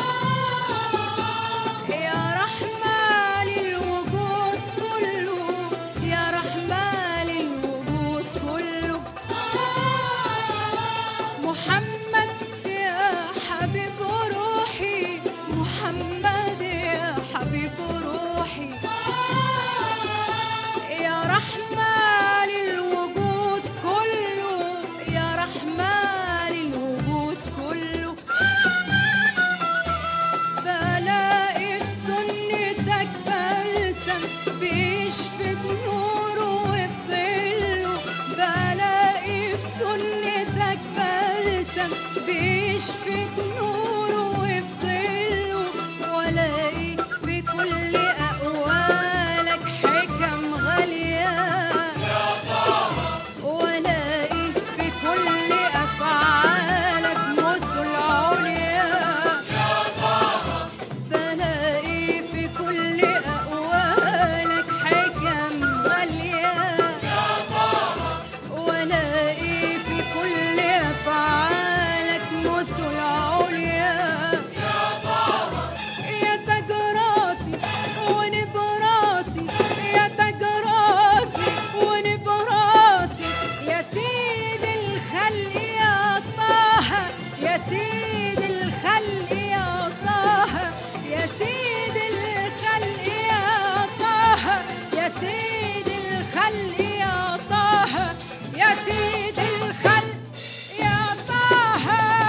يا رحمة للوجود كله يا رحمة للوجود كله محمد رحمة للوجود كله، يا رحمة للوجود كله. بلاقي في سنتك بلسم بيشفي بنوره وبظله، بلاقي في سنتك بلسم بيشفي بنوره وبظله، والاقي في كل أقوالك حكم غالية يا طه، والاقي في كل أفعالك مثل عليا يا طه، بلاقي في كل أقوالك حكم غالية يا طه، والاقي في كل أفعالك مثل عليا يا طه. يا تاج راسي ونبراسي، يا تاج راسي ونبراسي، يا سيد الخلق يا طه، يا سيد الخلق يا طه، يا سيد الخلق يا طه، يا سيد الخلق يا طه، يا سيد الخلق يا طه.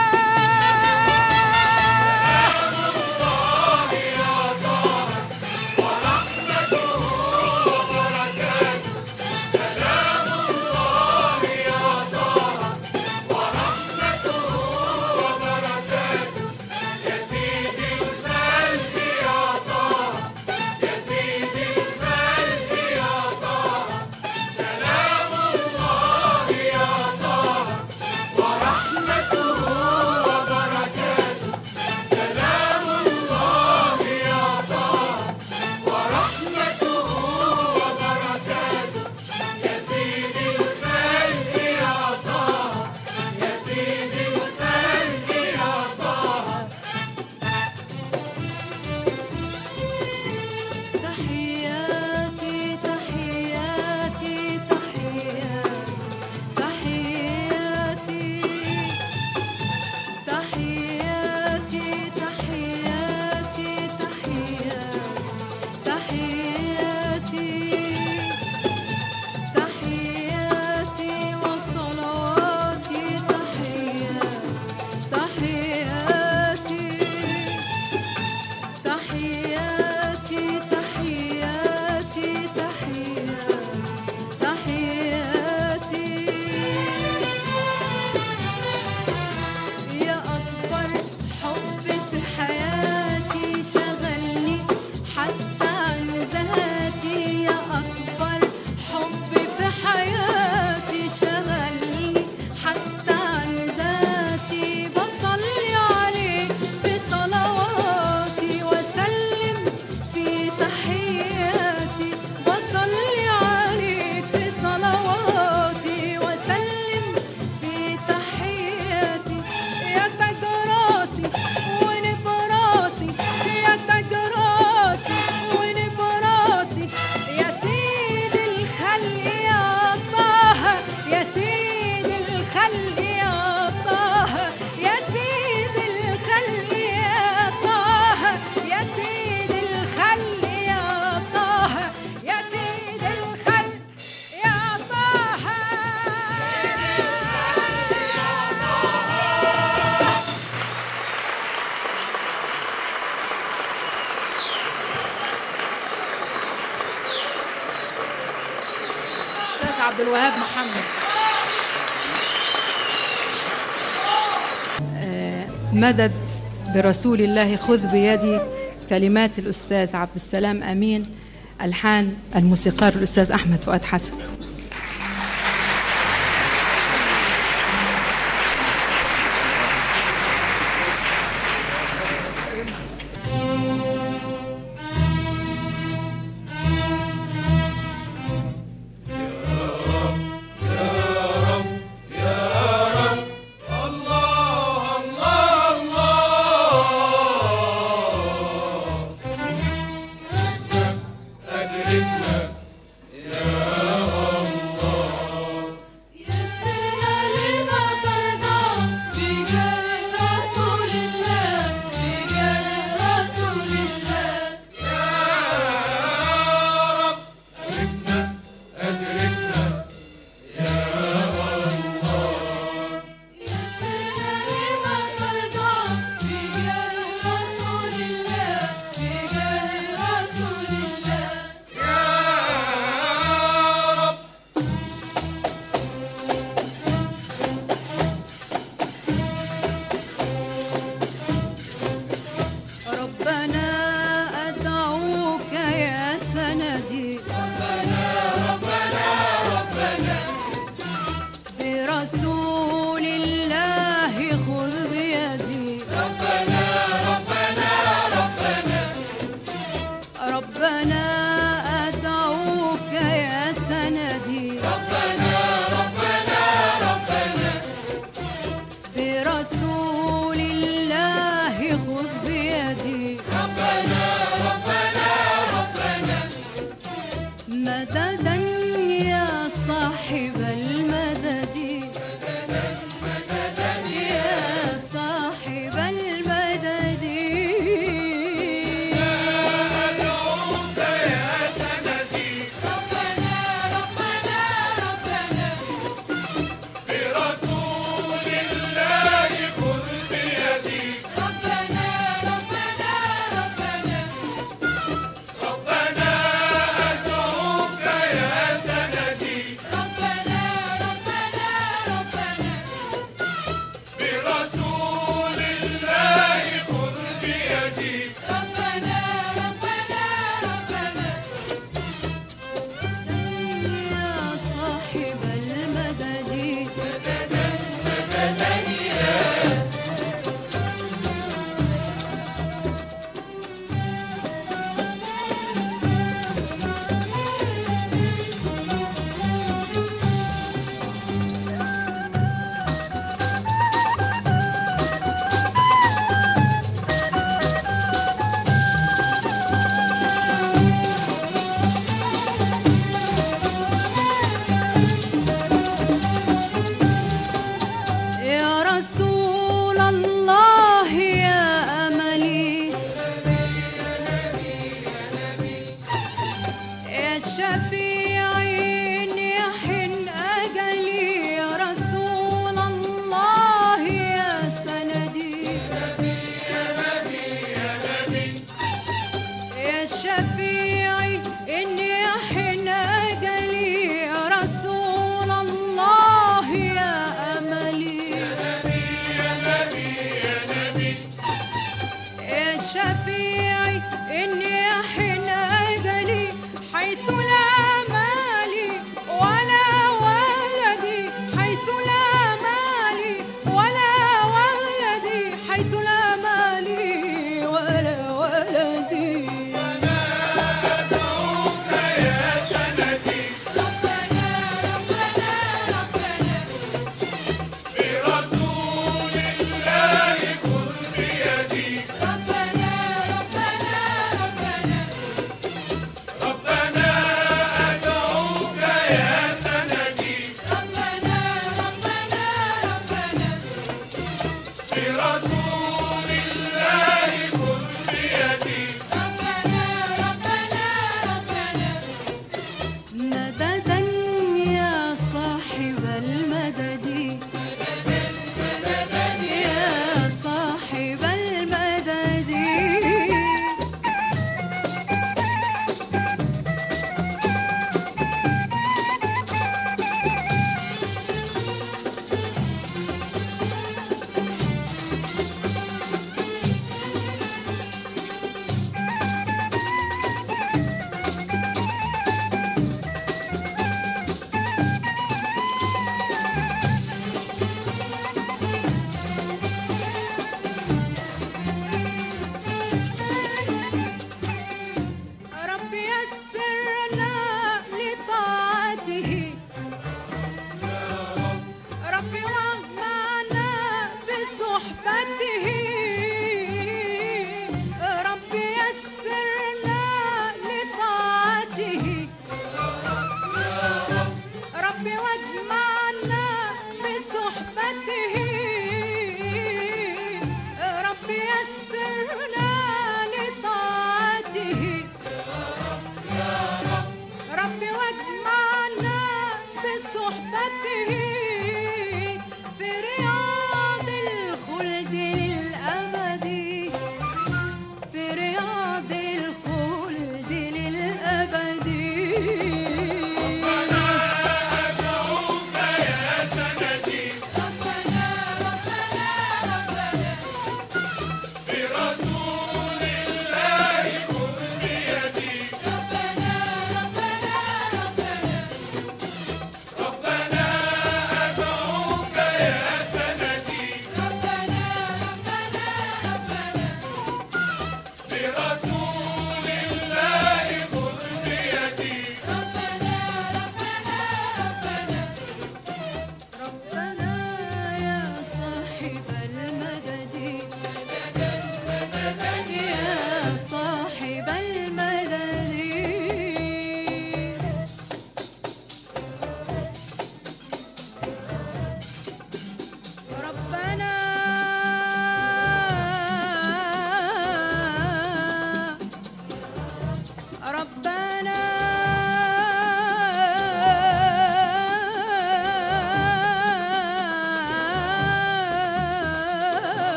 تحياتي تحياتي تحياتي تحياتي تحياتي تحياتي تحياتي تحياتي وصلاتي تحياتي تحياتي تحياتي تحياتي تحياتي تحياتي يا أكبر حب في حياتي شغلني حتى عن ذاتي، يا أكبر حب في حياتي شغلني حتى عن ذاتي، بصلي عليك في صلواتي وسلم في تحياتي، بصلي عليك في صلواتي وسلم في تحياتي. يا تاج راسي ونبراسي، يا تاج راسي ونبراسي، يا سيد الخلق يا طه، يا سيد الخلق يا طه، يا سيد الخلق يا طه، يا سيد الخلق يا طه، يا سيد الخلق يا طه. أستاذ عبد الوهاب محمد. مدد برسول الله خذ بيدي، كلمات الأستاذ عبد السلام أمين، ألحان الموسيقار الأستاذ أحمد فؤاد حسن. أدركنا يا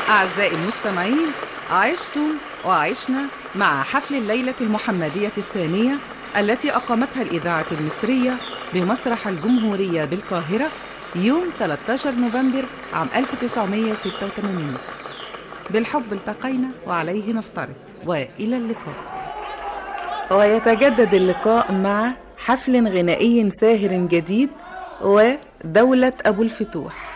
أعزائي المستمعين، عشتم وعشنا مع حفل الليلة المحمدية الثانية التي أقامتها الإذاعة المصرية بمسرح الجمهورية بالقاهرة يوم ثلاثة عشر نوفمبر عام ألف وتسعمائة وستة وثمانين. بالحب التقينا وعليه نفترض، وإلى اللقاء. ويتجدد اللقاء مع حفل غنائي ساهر جديد ودولة أبو الفتوح.